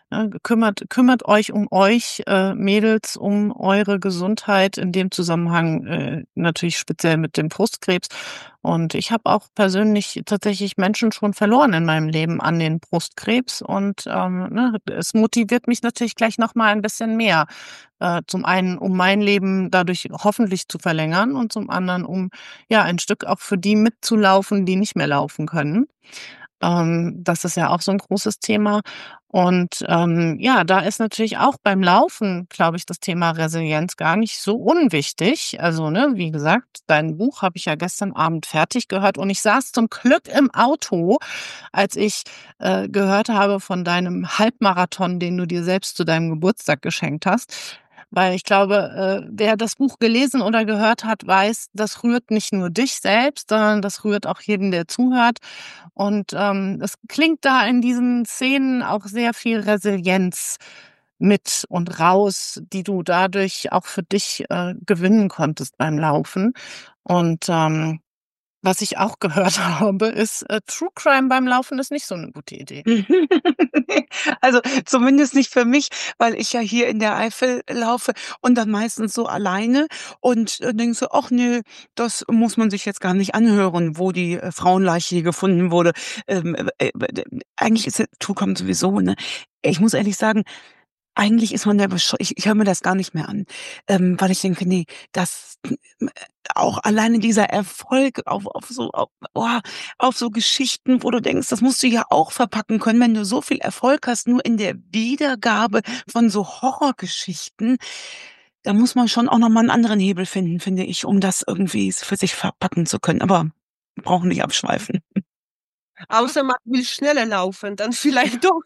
Ne, kümmert kümmert euch um euch, äh, Mädels, um eure Gesundheit, in dem Zusammenhang, äh, natürlich speziell mit dem Brustkrebs. Und ich habe auch persönlich tatsächlich Menschen schon verloren in meinem Leben an den Brustkrebs und, ähm, ne, es motiviert mich natürlich gleich noch mal ein bisschen mehr. Äh, zum einen, um mein Leben dadurch hoffentlich zu verlängern und zum anderen, um, ja, ein Stück auch für die mitzulaufen, die nicht mehr laufen können. Ähm, das ist ja auch so 'n großes Thema. Und, ähm, ja, da ist natürlich auch beim Laufen, glaube ich, das Thema Resilienz gar nicht so unwichtig. Also, ne, wie gesagt, dein Buch habe ich ja gestern Abend fertig gehört und ich saß zum Glück im Auto, als ich, äh, gehört habe von deinem Halbmarathon, den du dir selbst zu deinem Geburtstag geschenkt hast. Weil ich glaube, äh, wer das Buch gelesen oder gehört hat, weiß, das rührt nicht nur dich selbst, sondern das rührt auch jeden, der zuhört. Und, ähm, es klingt da in diesen Szenen auch sehr viel Resilienz mit und raus, die du dadurch auch für dich, äh, gewinnen konntest beim Laufen. Und, ähm, was ich auch gehört habe, ist, äh, True Crime beim Laufen ist nicht so 'ne gute Idee. Also, zumindest nicht für mich, weil ich ja hier in der Eifel laufe und dann meistens so alleine und, äh, denke so: „Ach ne, das muss man sich jetzt gar nicht anhören, wo die, äh, Frauenleiche hier gefunden wurde." Ähm, äh, äh, d eigentlich ist ja True Crime sowieso, ne? Ich muss ehrlich sagen, eigentlich ist man ja bescheu ich ich höre mir das gar nicht mehr an, ähm, weil ich denke: „Ne, das m auch alleine dieser Erfolg auf auf so au oh, auf so Geschichten, wo du denkst, das musst du ja auch verpacken können, wenn du so viel Erfolg hast, nur in der Wiedergabe von so Horrorgeschichten." Da muss man schon auch noch mal 'n anderen Hebel finden, finde ich, um das irgendwie s für sich verpacken zu können. Aber wir brauchen nicht abschweifen. Außer man will schneller laufen, dann vielleicht doch.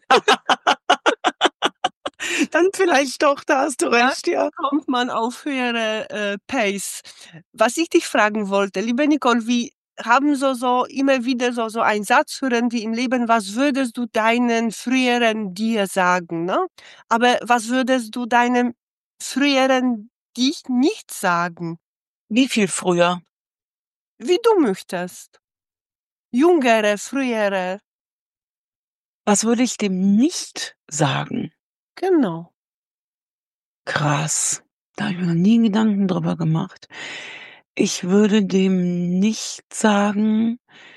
Dann vielleicht doch, da hast du Ja, recht, ja. kommt man auf höhere, äh, Pace. Was ich dich fragen wollte, liebe Nicole, wir haben so so immer wieder so so einen Satz hören wie im Leben: „Was würdest du deinen früheren Dir sagen", ne? Aber was würdest du deinem früheren Dich nicht sagen? Wie viel früher? Wie du möchtest. Jüngere, frühere. Was würde ich dem nicht sagen? Genau. Krass. Da habe ich mir noch nie Gedanken drüber gemacht. Ich würde dem nicht sagen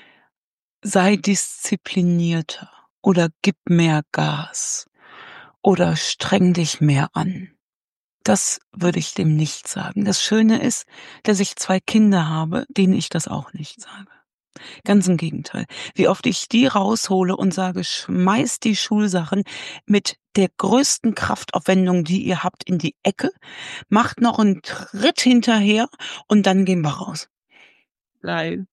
sei disziplinierter oder gib mehr Gas oder streng dich mehr an. Das würde ich dem nicht sagen. Das Schöne ist, dass ich zwei Kinder habe, denen ich das auch nicht sage. Ganz im Gegenteil. Wie oft ich die raushole und sage: „Schmeißt die Schulsachen mit der größten Kraftaufwendung, die ihr habt, in die Ecke, macht noch 'n Tritt hinterher und dann gehen wir raus." Geil.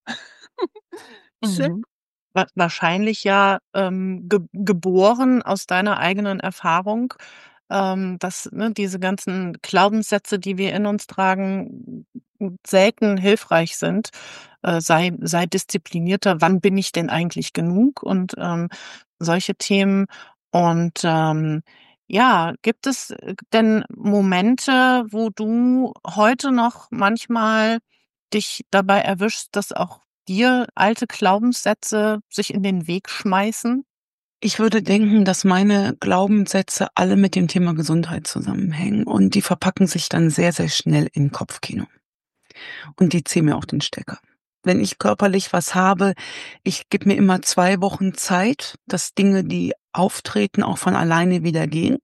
Schön. Mhm. Wa wahrscheinlich ja, ähm, ge geboren aus deiner eigenen Erfahrung, ähm, dass, ne, diese ganzen Glaubenssätze, die wir in uns tragen, hm, selten hilfreich sind. Äh, sei sei disziplinierter, wann bin ich denn eigentlich genug? Und, ähm, solche Themen. Und, ähm, ja, gibt es, äh, denn Momente, wo du heute noch manchmal dich dabei erwischst, dass auch dir alte Glaubenssätze sich in den Weg schmeißen? Ich würde denken, dass meine Glaubenssätze alle mit dem Thema Gesundheit zusammenhängen und die verpacken sich dann sehr, sehr schnell in Kopfkino. Und die ziehen mir auch den Stecker. Wenn ich körperlich was habe, ich gebe mir immer zwei Wochen Zeit, dass Dinge, die auftreten, auch von alleine wieder gehen.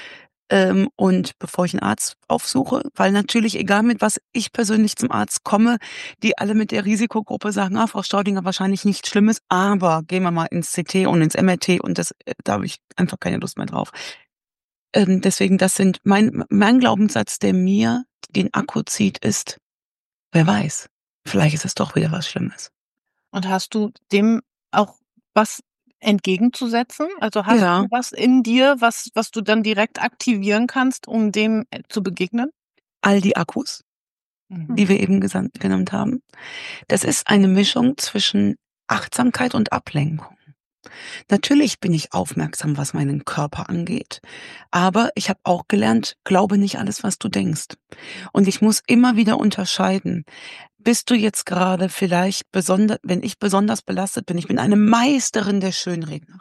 Ähm, und bevor ich 'n Arzt aufsuche, weil natürlich, egal mit was ich persönlich zum Arzt komme, die alle mit der Risikogruppe sagen: „Ah, Frau Staudinger, wahrscheinlich nichts Schlimmes, aber gehen wir mal ins C T und ins M R T." Und das äh, da habe ich einfach keine Lust mehr drauf. Ähm, deswegen, das sind mein mein Glaubenssatz, der mir den Akku zieht, ist: „Wer weiß, vielleicht ist es doch wieder was Schlimmes." Und hast du dem auch was entgegenzusetzen? Also, hast du Ja. was in dir, was was du dann direkt aktivieren kannst, um dem, äh, zu begegnen? All die Akkus, Mhm. die wir eben gesan genannt haben. Das ist eine Mischung zwischen Achtsamkeit und Ablenkung. Natürlich bin ich aufmerksam, was meinen Körper angeht, aber ich habe auch gelernt, glaube nicht alles, was du denkst. Und ich muss immer wieder unterscheiden. Bist du jetzt grade vielleicht besonder wenn ich besonders belastet bin ich bin eine Meisterin der Schönrednerei.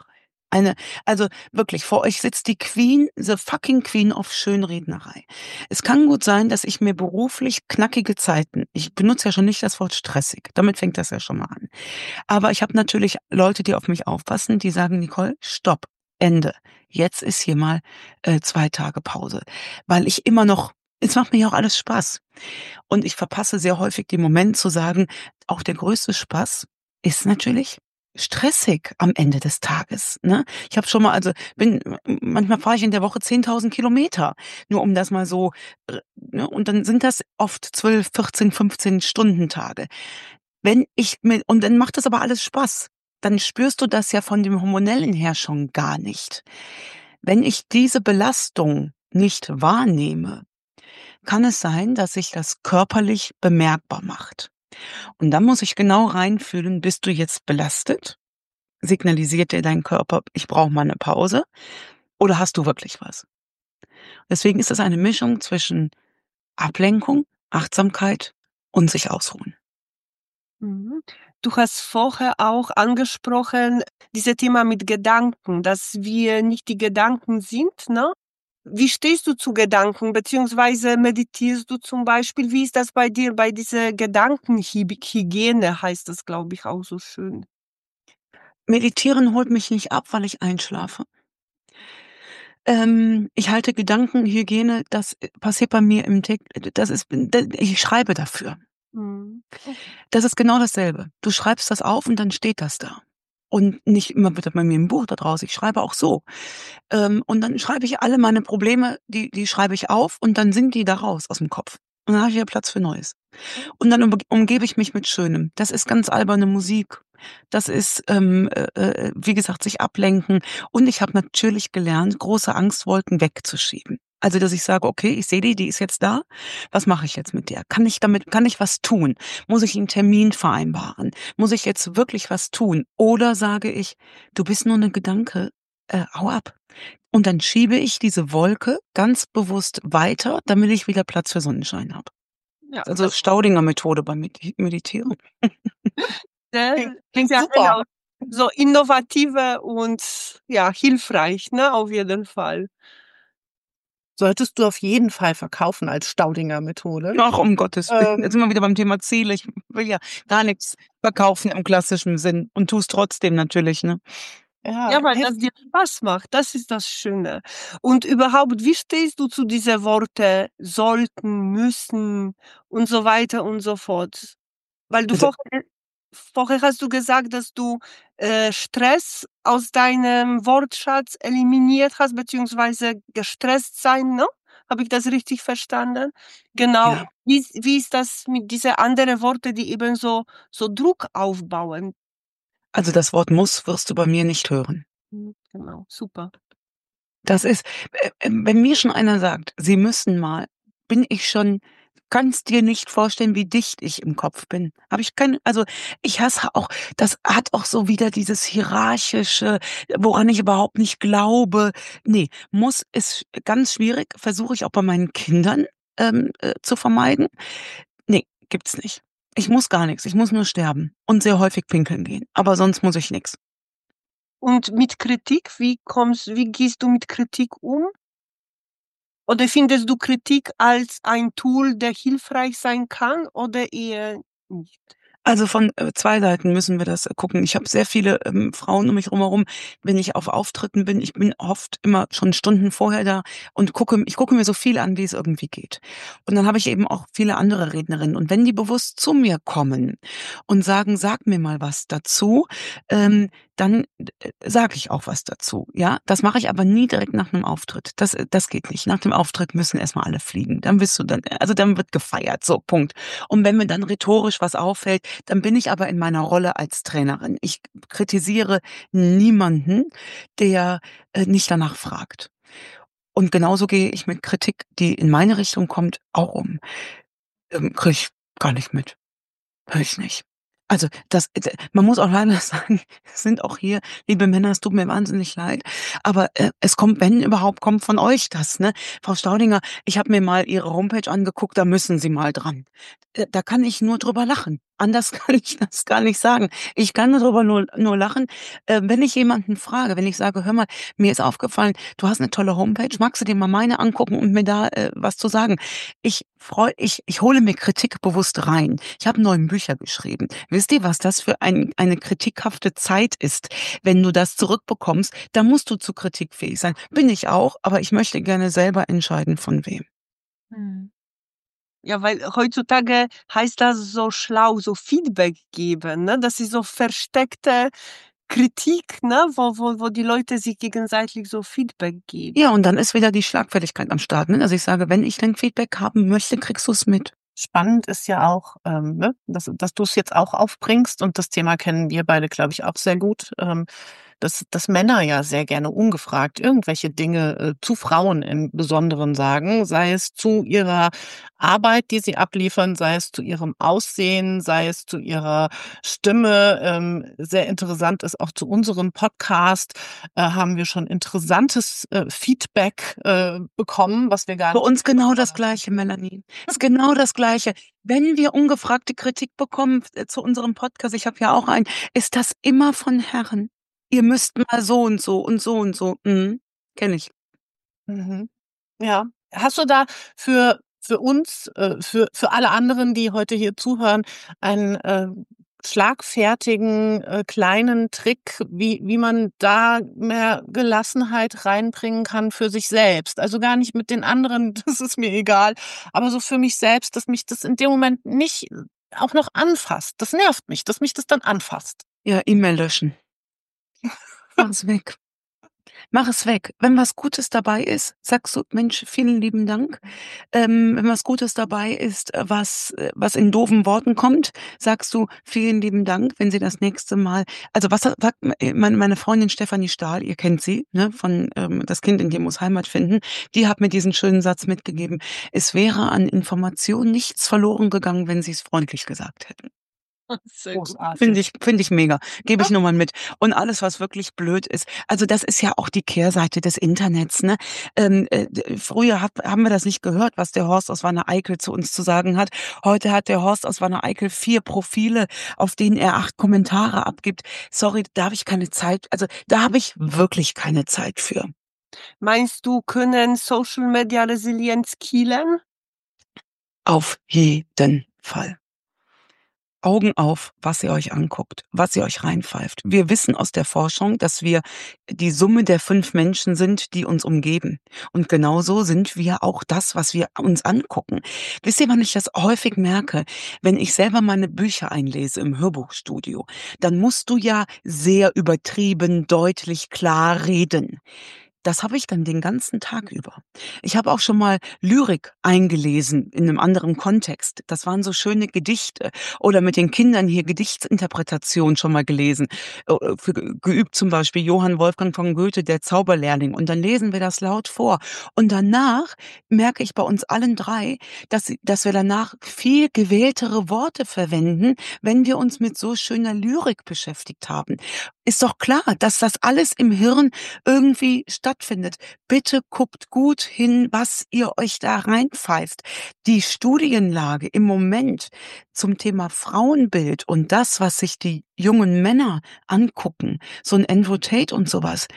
Eine also wirklich, vor euch sitzt die Queen, the fucking Queen of Schönrednerei. Es kann gut sein, dass ich mir beruflich knackige Zeiten ich benutze ja schon nicht das Wort stressig, damit fängt das ja schon mal an. Aber ich habe natürlich Leute, die auf mich aufpassen, die sagen: „Nicole, stopp, Ende. Jetzt ist hier mal, äh, zwei Tage Pause.“ Weil ich immer noch es macht mir ja auch alles Spaß. Und ich verpasse sehr häufig den Moment zu sagen, auch der größte Spaß ist natürlich stressig am Ende des Tages, ne? Ich habe schon mal also, bin manchmal fahre ich in der Woche zehntausend Kilometer, nur um das mal so, äh, ne? Und dann sind das oft zwölf, vierzehn, fünfzehn Stundentage. Wenn ich mir und dann macht das aber alles Spaß. Dann spürst du das ja von dem Hormonellen her schon gar nicht. Wenn ich diese Belastung nicht wahrnehme, kann es sein, dass sich das körperlich bemerkbar macht. Und dann muss ich genau reinfühlen, bist du jetzt belastet? Signalisiert dir dein Körper: „Ich brauche mal 'ne Pause“, oder hast du wirklich was? Deswegen ist es eine Mischung zwischen Ablenkung, Achtsamkeit und sich ausruhen. Mhm. Du hast vorher auch angesprochen, diese Thema mit Gedanken, dass wir nicht die Gedanken sind, ne? Wie stehst du zu Gedanken, beziehungsweise meditierst du zum Beispiel? Wie ist das bei dir bei dieser Gedankenhygiene heißt das, glaube ich, auch so schön. Meditieren holt mich nicht ab, weil ich einschlafe. Ähm, ich halte Gedankenhygiene, das, äh, passiert bei mir im täg das ist d ich schreibe dafür. Mhm. Okay. Das ist genau dasselbe. Du schreibst das auf und dann steht das da. Und nicht immer bitte bei mir im Buch da draus, ich schreibe auch so. Ähm, und dann schreibe ich alle meine Probleme, die die schreibe ich auf und dann sind die da raus aus'm Kopf. Und dann habe ich wieder Platz für Neues. Und dann umg umgebe ich mich mit Schönem. Das ist ganz alberne Musik. Das ist, ähm, äh, äh, wie gesagt, sich ablenken. Und ich habe natürlich gelernt, große Angstwolken wegzuschieben. Also, dass ich sage: „Okay, ich sehe die, die ist jetzt da. Was mache ich jetzt mit der? Kann ich damit kann ich was tun? Muss ich 'n Termin vereinbaren? Muss ich jetzt wirklich was tun?“ Oder sage ich: „Du bist nur 'ne Gedanke, äh, hau ab.“ Und dann schiebe ich diese Wolke ganz bewusst weiter, damit ich wieder Platz für Sonnenschein habe. Ja, Also, das Staudinger-Methode beim Medi Meditieren. Klingt Ne? klingt Ja, super. genau. So innovative und ja, hilfreich, ne, auf jeden Fall. Solltest du auf jeden Fall verkaufen als Staudinger-Methode. Ach, um Gottes Willen, jetzt Ähm sind wir wieder beim Thema Ziele. Ich will ja gar nix verkaufen im klassischen Sinn und tue es trotzdem natürlich, ne? Ja, Ja, weil hilft das dir Spaß macht, das ist das Schöne. Und überhaupt, wie stehst du zu diese Worte sollten, müssen und so weiter und so fort? Weil du Also vorher vorher hast du gesagt, dass du, äh, Stress aus deinem Wortschatz eliminiert hast, beziehungsweise gestresst sein, ne? Habe ich das richtig verstanden? Genau. Ja. Wie ist wie ist das mit diese andere Worte, die eben so so Druck aufbauen? Also, das Wort „muss“ wirst du bei mir nicht hören. Mhm, genau, super. Das ist äh, äh, wenn mir schon einer sagt: „Sie müssen mal“, bin ich schon kannst dir nicht vorstellen, wie dicht ich im Kopf bin. Habe ich keine also, ich hasse auch das hat auch so wieder dieses Hierarchische, woran ich überhaupt nicht glaube. Ne, muss ist ganz schwierig, versuche ich auch bei meinen Kindern, ähm, äh, zu vermeiden. Ne, gibt's nicht. Ich muss gar nix. Ich muss nur sterben und sehr häufig pinkeln gehen, aber sonst muss ich nix. Und mit Kritik, wie kommst wie gehst du mit Kritik um? Oder findest du Kritik als ein Tool, der hilfreich sein kann oder eher nicht? Also, von, äh, zwei Seiten müssen wir das, äh, gucken. Ich habe sehr viele, ähm, Frauen um mich rum herum, wenn ich auf Auftritten bin. Ich bin oft immer schon Stunden vorher da und gucke ich gucke mir so viel an, wie es irgendwie geht. Und dann habe ich eben auch viele andere Rednerinnen. Und wenn die bewusst zu mir kommen und sagen: „Sag mir mal was dazu“, ähm, dann, d äh, sage ich auch was dazu, ja? Das mache ich aber nie direkt nach 'nem Auftritt. Das äh, das geht nicht. Nach dem Auftritt müssen erst mal alle fliegen. Dann bist du dann also, dann wird gefeiert, so, Punkt. Und wenn mir dann rhetorisch was auffällt, dann bin ich aber in meiner Rolle als Trainerin. Ich kritisiere niemanden, der, äh, nicht danach fragt. Und genauso gehe ich mit Kritik, die in meine Richtung kommt, auch um. Ähm, kriege ich gar nicht mit. Höre ich nicht. Also, das d man muss auch leider sagen, es sind auch hier liebe Männer, es tut mir wahnsinnig leid, aber, äh, es kommt, wenn überhaupt, kommt von euch das, ne? „Frau Staudinger, ich habe mir mal Ihre Homepage angeguckt, da müssen Sie mal dran.“ Äh, da kann ich nur drüber lachen. Anders kann ich das gar nicht sagen. Ich kann darüber nur nur lachen, äh, wenn ich jemanden frage, wenn ich sage: „Hör mal, mir ist aufgefallen, du hast 'ne tolle Homepage. Magst du dir mal meine angucken und mir da, äh, was zu sagen?“ Ich freu ich ich hole mir Kritik bewusst rein. Ich habe neun Bücher geschrieben. Wisst ihr, was das für ein eine kritikhafte Zeit ist? Wenn du das zurückbekommst, dann musst du zu kritikfähig sein. Bin ich auch, aber ich möchte gerne selber entscheiden, von wem. Mhm. Ja, weil heutzutage heißt das so schlau, so Feedback geben, ne? Das ist so versteckte Kritik, ne, wo wo wo die Leute sich gegenseitig so Feedback geben. Ja, und dann ist wieder die Schlagfertigkeit am Start, ne? Also, ich sage: „Wenn ich dein Feedback haben möchte, kriegst du's mit.“ Spannend ist ja auch, ähm, ne, dass dass du's jetzt auch aufbringst und das Thema kennen wir beide, glaube ich, auch sehr gut, ähm, dass dass Männer ja sehr gerne ungefragt irgendwelche Dinge, äh, zu Frauen im Besonderen sagen, sei es zu ihrer Arbeit, die sie abliefern, sei es zu ihrem Aussehen, sei es zu ihrer Stimme. Ähm, sehr interessant ist auch zu unserem Podcast, äh, haben wir schon interessantes, äh, Feedback, äh, bekommen, was wir gar Bei nicht uns genau das Gleiche, Melanie. Ist genau das Gleiche. Wenn wir ungefragte Kritik bekommen f äh, zu unserem Podcast, ich habe ja auch einen, ist das immer von Herren. „Ihr müsst mal so und so und so und so.“ Mhm, kenne ich. Mhm. Ja. Hast du da für für uns, äh, für für alle anderen, die heute hier zuhören, einen, äh, schlagfertigen, äh, kleinen Trick, wie wie man da mehr Gelassenheit reinbringen kann für sich selbst? Also, gar nicht mit den anderen, das ist mir egal, aber so für mich selbst, dass mich das in dem Moment nicht auch noch anfasst. Das nervt mich, dass mich das dann anfasst. Ja, E-Mail löschen. Mach es weg. Mach es weg. Wenn was Gutes dabei ist, sagst du: „Mensch, vielen lieben Dank.“ Ähm, wenn was Gutes dabei ist, äh, was äh, was in doofen Worten kommt, sagst du: „Vielen lieben Dank“, wenn sie das nächste Mal also, was sagt äh, meine meine Freundin Stefanie Stahl, ihr kennt sie, ne, von, ähm, „Das Kind in dir muss Heimat finden“, die hat mir diesen schönen Satz mitgegeben: „Es wäre an Information nichts verloren gegangen, wenn sie's freundlich gesagt hätten.“ Sehr gut. Finde Großartig. ich finde ich mega. Gebe ich nur mal mit. Und alles, was wirklich blöd ist also, das ist ja auch die Kehrseite des Internets, ne? Ähm, äh, d früher hat haben wir das nicht gehört, was der Horst aus Wanne-Eickel zu uns zu sagen hat. Heute hat der Horst aus Wanne-Eickel vier Profile, auf denen er acht Kommentare abgibt. Sorry, da habe ich keine Zeit also, da habe ich wirklich keine Zeit für. Meinst du, können Social Media Resilienz killen? Auf jeden Fall. Augen auf, was ihr euch anguckt, was ihr euch reinpfeift. Wir wissen aus der Forschung, dass wir die Summe der fünf Menschen sind, die uns umgeben. Und genauso sind wir auch das, was wir uns angucken. Wisst ihr, wann ich das häufig merke? Wenn ich selber meine Bücher einlese im Hörbuchstudio, dann musst du ja sehr übertrieben, deutlich, klar reden. Das habe ich dann den ganzen Tag über. Ich habe auch schon mal Lyrik eingelesen in 'nem anderen Kontext. Das waren so schöne Gedichte oder mit den Kindern hier Gedichtsinterpretation schon mal gelesen. Äh, äh, für ge geübt zum Beispiel Johann Wolfgang von Goethe, Der Zauberlehrling. Und dann lesen wir das laut vor. Und danach merke ich bei uns allen drei, dass sie dass wir danach viel gewähltere Worte verwenden, wenn wir uns mit so schöner Lyrik beschäftigt haben. Ist doch klar, dass das alles im Hirn irgendwie stattfindet. Bitte guckt gut hin, was ihr euch da reinpfeift. Die Studienlage im Moment zum Thema Frauenbild und das, was sich die jungen Männer angucken, so 'n Andrew Tate und so was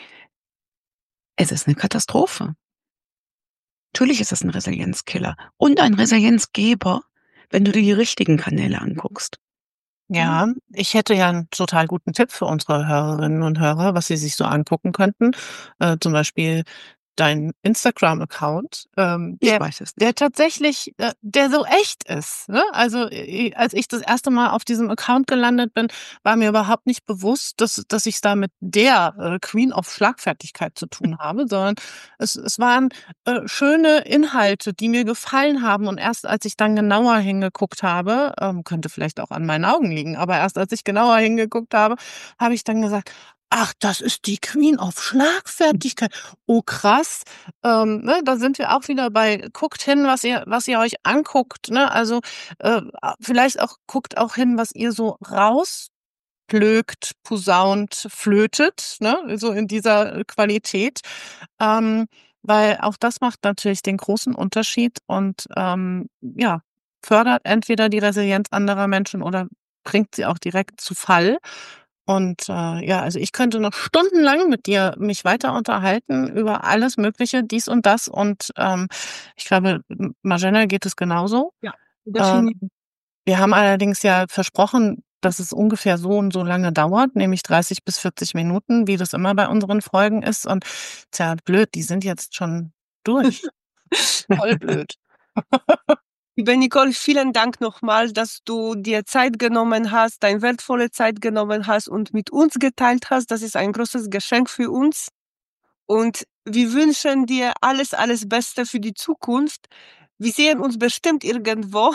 es ist 'ne Katastrophe. Natürlich ist das 'n Resilienzkiller und ein Resilienzgeber, wenn du dir die richtigen Kanäle anguckst. Ja, ich hätte ja 'n total guten Tipp für unsere Hörerinnen und Hörer, was sie sich so angucken könnten. Äh, zum Beispiel dein Instagram-Account, ähm, Ich der weiß es der nicht. tatsächlich äh, der so echt ist, ne? Also, i als ich das erste Mal auf diesem Account gelandet bin, war mir überhaupt nicht bewusst, dass dass ich's da mit der, äh, Queen of Schlagfertigkeit zu tun habe, sondern es es waren, äh, schöne Inhalte, die mir gefallen haben. Und erst als ich dann genauer hingeguckt habe ähm, könnte vielleicht auch an meinen Augen liegen, aber erst als ich genauer hingeguckt habe, habe ich dann gesagt: „Ach, das ist die Queen of Schlagfertigkeit. Oh krass.“ Ähm, ne, da sind wir auch wieder bei guckt hin, was ihr was ihr euch anguckt, ne? Also, äh, a vielleicht auch guckt auch hin, was ihr so rausplökt, posaunt, flötet, ne, so in dieser, äh, Qualität. Ähm, weil auch das macht natürlich den großen Unterschied und, ähm, ja fördert entweder die Resilienz anderer Menschen oder bringt sie auch direkt zu Fall. Und, äh, ja, also ich könnte noch stundenlang mit dir mich weiter unterhalten über alles Mögliche, dies und das und, ähm, ich glaube, M Marjana geht es genauso. Ja, Ähm, defini wir haben allerdings ja versprochen, dass es ungefähr so und so lange dauert, nämlich dreißig bis vierzig Minuten, wie das immer bei unseren Folgen ist und tja, blöd, die sind jetzt schon durch. Voll blöd. Liebe Nicole, vielen Dank nochmal, dass du dir Zeit genommen hast, deine wertvolle Zeit genommen hast und mit uns geteilt hast. Das ist ein großes Geschenk für uns. Und wir wünschen dir alles, alles Beste für die Zukunft. Wir sehen uns bestimmt irgendwo.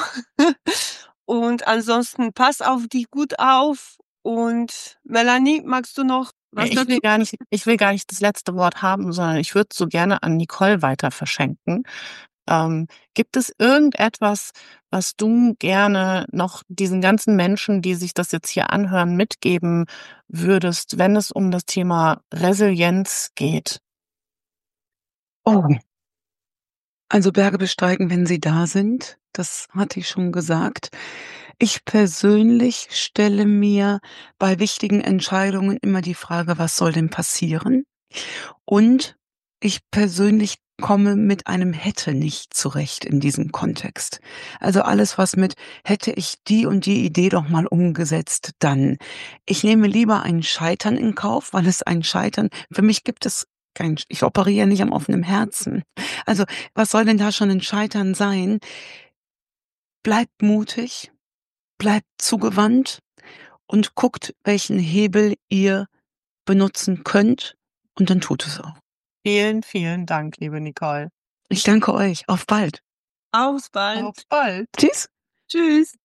Und ansonsten pass auf dich gut auf. Und Melanie, magst du noch Ja, was ich will dazu? gar nicht ich will gar nicht das letzte Wort haben, sondern ich würde so gerne an Nicole weiter verschenken. Ähm, gibt es irgendetwas, was du gerne noch diesen ganzen Menschen, die sich das jetzt hier anhören, mitgeben würdest, wenn es um das Thema Resilienz geht? Oh. Also Berge besteigen, wenn sie da sind, das hatte ich schon gesagt. Ich persönlich stelle mir bei wichtigen Entscheidungen immer die Frage: „Was soll denn passieren?“ Und ich persönlich komme mit einem „hätte“ nicht zurecht in diesem Kontext. Also alles, was mit „hätte ich die und die Idee doch mal umgesetzt, dann“. Ich nehme lieber ein Scheitern in Kauf, weil es ein Scheitern für mich gibt es kein ich operiere nicht am offenen Herzen. Also, was soll denn da schon 'n Scheitern sein? Bleibt mutig, bleibt zugewandt und guckt, welchen Hebel ihr benutzen könnt und dann tut es auch. Vielen, vielen Dank, liebe Nicole. Ich danke euch. Auf bald. Auf bald. Auf bald. Tschüss. Tschüss.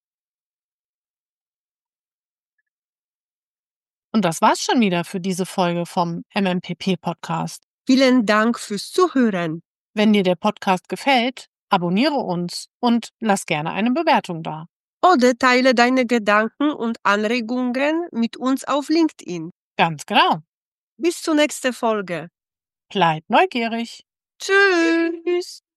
Und das war's schon wieder für diese Folge vom M M P P Podcast. Vielen Dank fürs Zuhören. Wenn dir der Podcast gefällt, abonniere uns und lass gerne eine Bewertung da. Oder teile deine Gedanken und Anregungen mit uns auf LinkedIn. Ganz genau. Bis zur nächsten Folge. Bleib neugierig. Tschüss.